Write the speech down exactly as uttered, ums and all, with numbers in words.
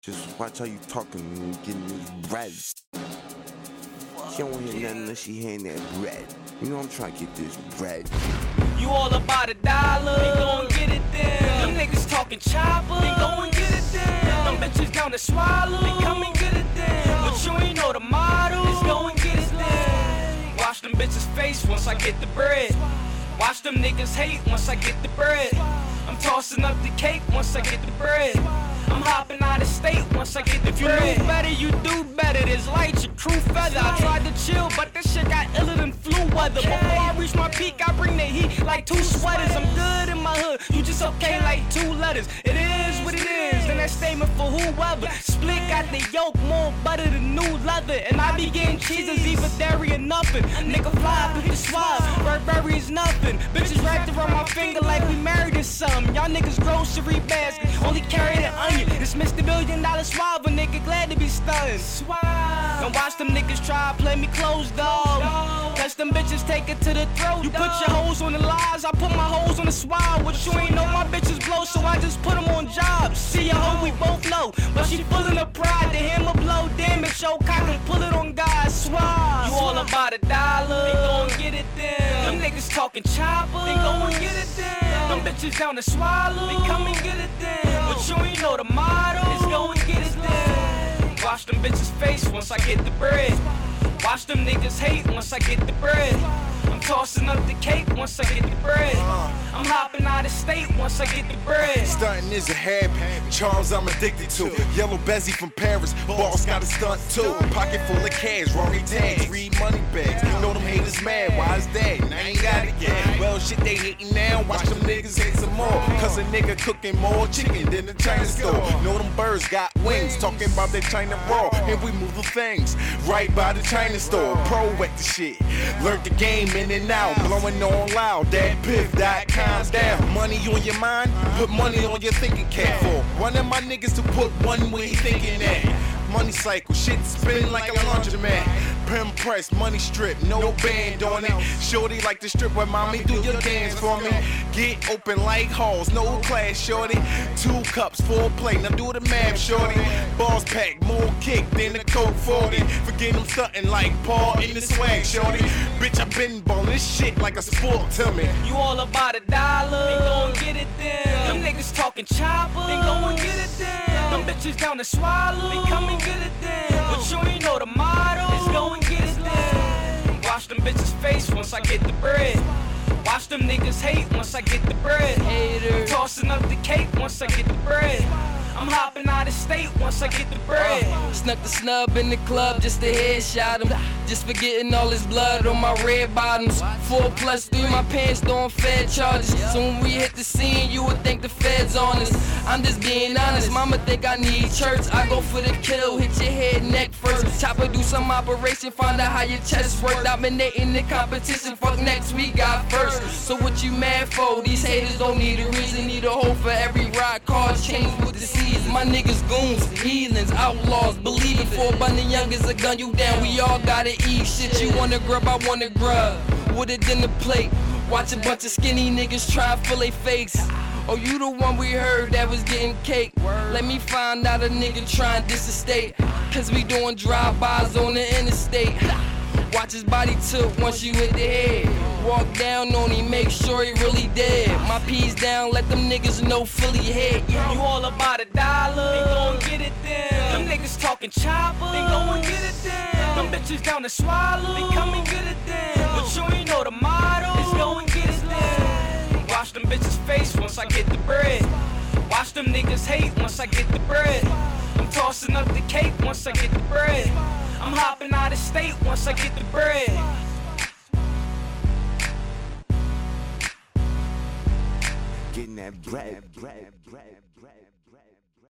Just watch how you talking and getting this bread. She don't want to hear nothing unless she hearing that bread. You know I'm trying to get this bread. You all about a dollar, they gon' get it then. Them niggas talking chopper, they gon' get it then. Them bitches down to swallow, they come and get it then. But you ain't know the model, it's gon' get it then. Watch them bitches face once I get the bread. Watch them niggas hate once I get the bread. I'm tossing up the cake once I get the bread. I'm hopping out of state once I get the if bread. If you knew better, you do better. This light, your crew feather. I tried to chill, but this shit got iller than flu weather. Before I reach my peak, I bring the heat like two sweaters. I'm good in my hood, you just okay like two letters. It is what it is, and that statement for whoever. Split got the yolk, more butter than new leather. And I be getting cheeses, either dairy or nothing. Nigga fly, pick the swab, Burberry is nothing. Bitches wrapped around my finger like we married or something. Y'all niggas grocery basket, only carry the onion. It's Mister Million Dollar Swab, a nigga glad to be stunned. Don't watch them niggas try to play me close, dog. Cause them bitches take it to the throat. You put your hoes on the lies, I put my hoes on the swab. What you ain't know, my bitches blow, so I just put them on jobs. See your hoe, we both know, but she full of pride. The hammer blow, damn it, show cock and pull it on God. Swab. You all about a dollar, they gon' get it then. Them niggas talking chopper, they gon' get it then. Them bitches down to swallow, they come and get it then. But you ain't know the model, it's gon' get it then. Watch them bitches face once I get the bread. Watch them niggas hate once I get the bread. I'm tossing up the cake once I get the bread. I'm hopping out of state once I get the bread. Stunting is a habit, charms I'm addicted to. Yellow Bezzy from Paris, boss got a stunt too. Pocket full of cash, Rory tags, read money bags. Know them haters mad, why is that? And I ain't got it yet. Well shit, they hating now, watch them niggas hate some more. Cause a nigga cooking more chicken than the China store. Know them birds got wings, talking about their China raw. And we move the things right by the China store. Pro at the shit, learned the game in and out, blowing on loud. That piff, that calms down. Money on your mind, put money on your thinking cap for. One of my niggas to put one where he thinking that. Money cycle, shit spin like a laundromat. Pimp press, money strip, no band on it. Shorty like the strip where mommy do your dance for me. Get open like halls, no class, shorty. Two cups, full plate, now do the math, shorty. Balls pack, more kick than the Coke forty. Forget them stunting like Paul in the swag, shorty. Bitch, I been ballin' this shit like a sport, tell me. You all about a dollar, they gon' get it then. Them niggas talking chopper, they gon' get it then. Them bitches down to swallow, they come and get it then. But you ain't know the model, it's gon' get it then. Watch them bitches face once I get the bread. Watch them niggas hate once I get the bread. I'm tossing up the cake once I get the bread. I'm hopping out of state once I get the bread. Uh, snuck the snub in the club just to headshot him. Just forgetting all his blood on my red bottoms. Four plus three, my pants throwing fed charges. So when we hit the scene, you would think the feds on us. I'm just being honest, mama think I need church. I go for the kill, hit your head, neck first. Chopper do some operation, find out how your chest work. Dominating the competition, fuck next we got first. So what you mad for? These haters don't need a reason, need a hole for every rock. Cars change with the season. My niggas goons, heathens, outlaws, believing for a bundle young as a gun you down. We all gotta eat shit. You wanna grub, I wanna grub. With a dinner plate, watch a bunch of skinny niggas try to fill they face. Oh, you the one we heard that was getting cake. Let me find out a nigga trying this estate. Cause we doing drive-bys on the interstate. Watch his body tilt once you hit the head. Walk down on him, make sure he really dead. My P's down, let them niggas know fully hit. You all about a dollar, they gon' get it then. Them niggas talking chopper, they gon' get it then. Them bitches down to swallow, they come and get it then. But you ain't know the model, it's gon' get it then. Watch them bitches face once I get the bread. Watch them niggas hate once I get the bread. I'm tossing up the cake once I get the bread. I'm hopping out of state once I get the bread. Getting that bread, bread, bread, bread.